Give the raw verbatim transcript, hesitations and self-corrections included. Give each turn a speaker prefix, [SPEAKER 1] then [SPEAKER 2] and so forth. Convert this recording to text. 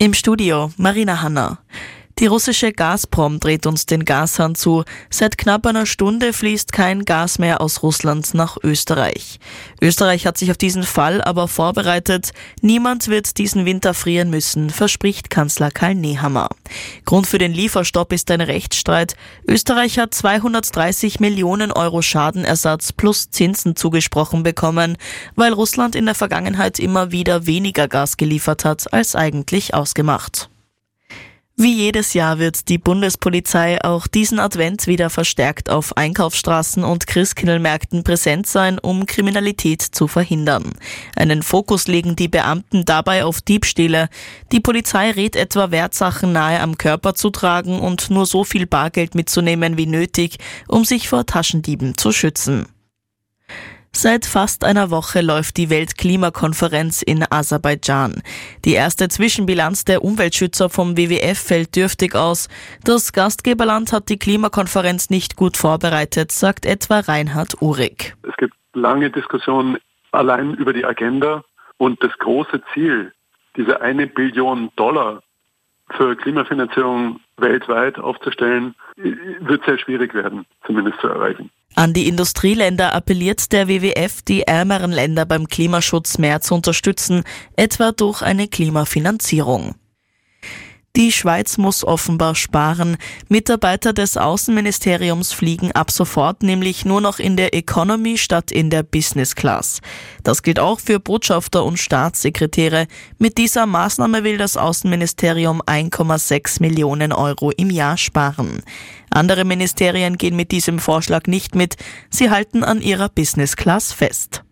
[SPEAKER 1] Im Studio Marina Hanna. Die russische Gazprom dreht uns den Gashahn zu. Seit knapp einer Stunde fließt kein Gas mehr aus Russland nach Österreich. Österreich hat sich auf diesen Fall aber vorbereitet. Niemand wird diesen Winter frieren müssen, verspricht Kanzler Karl Nehammer. Grund für den Lieferstopp ist ein Rechtsstreit. Österreich hat zweihundertdreißig Millionen Euro Schadenersatz plus Zinsen zugesprochen bekommen, weil Russland in der Vergangenheit immer wieder weniger Gas geliefert hat als eigentlich ausgemacht. Wie jedes Jahr wird die Bundespolizei auch diesen Advent wieder verstärkt auf Einkaufsstraßen und Christkindlmärkten präsent sein, um Kriminalität zu verhindern. Einen Fokus legen die Beamten dabei auf Diebstähle. Die Polizei rät etwa, Wertsachen nahe am Körper zu tragen und nur so viel Bargeld mitzunehmen wie nötig, um sich vor Taschendieben zu schützen. Seit fast einer Woche läuft die Weltklimakonferenz in Aserbaidschan. Die erste Zwischenbilanz der Umweltschützer vom W W F fällt dürftig aus. Das Gastgeberland hat die Klimakonferenz nicht gut vorbereitet, sagt etwa Reinhard Uhrig.
[SPEAKER 2] Es gibt lange Diskussionen allein über die Agenda und das große Ziel, diese eine Billion Dollar für Klimafinanzierung weltweit aufzustellen, wird sehr schwierig werden, zumindest zu erreichen.
[SPEAKER 1] An die Industrieländer appelliert der W W F, die ärmeren Länder beim Klimaschutz mehr zu unterstützen, etwa durch eine Klimafinanzierung. Die Schweiz muss offenbar sparen. Mitarbeiter des Außenministeriums fliegen ab sofort nämlich nur noch in der Economy statt in der Business Class. Das gilt auch für Botschafter und Staatssekretäre. Mit dieser Maßnahme will das Außenministerium eins Komma sechs Millionen Euro im Jahr sparen. Andere Ministerien gehen mit diesem Vorschlag nicht mit. Sie halten an ihrer Business Class fest.